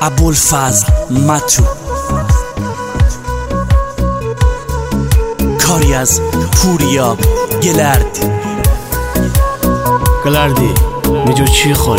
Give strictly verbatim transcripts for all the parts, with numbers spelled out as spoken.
ابوالفضل متو، کاری از پوریا گلردی. گلردی میجو چی خوری؟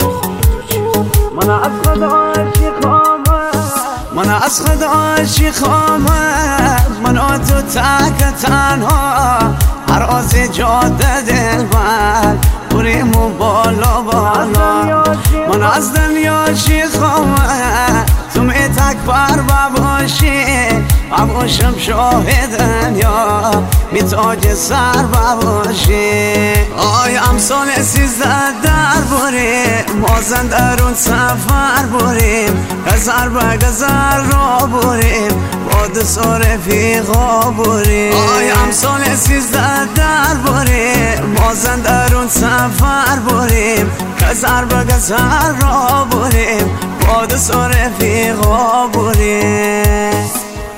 من از خدا عاشقم، من از خدا عاشقم، من و تو تک تنها هر آز جاده دلبر بریم و بالا بالا. من از دنیا عاشقم، تو می تک بر بباشی بباشم شاهد دنیا می تاج سر بباشی. آی امسال سیزده در بریم ما زندرون سفر بریم، گذر به گذر را بریم با دو سال رفیقا بریم. آی امسال سیزده در بریم ما زندرون سفر بریم، گذر به گذر را بریم با دو سال رفیقا بریم.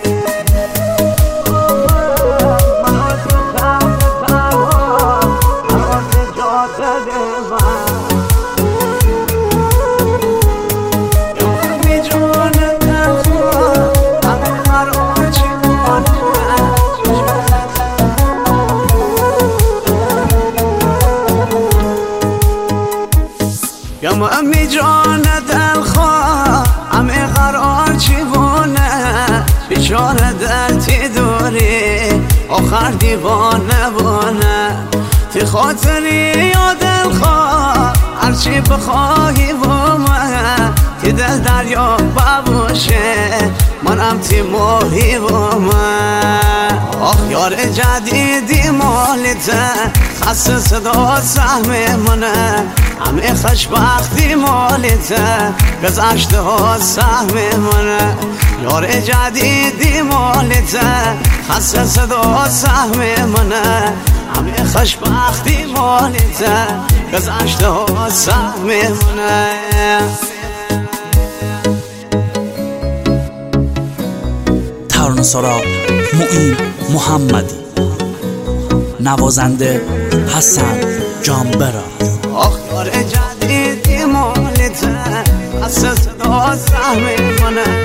یم امی جان دلخواه همه قرار چیوانه، بیچاره دل تی دوری آخر دیوانه بانه. تی خاطری یا دلخواه هرچی بخواهی با من، تی دل دریا بباشه منم تی ماهی با من. آخ یار جدیدی مالته خسته صدا سهم منه، همه خوشبختی مالته گذشته ها سهم منه. یار جدیدی مالته خسته صدا سهم منه، همه خوشبختی مالته گذشته ها سهم منه. ترانه سرا معین محمدی، نوازنده حسن جانبرا. آخ یار جدیدی مالته خسته صدا سهم منه،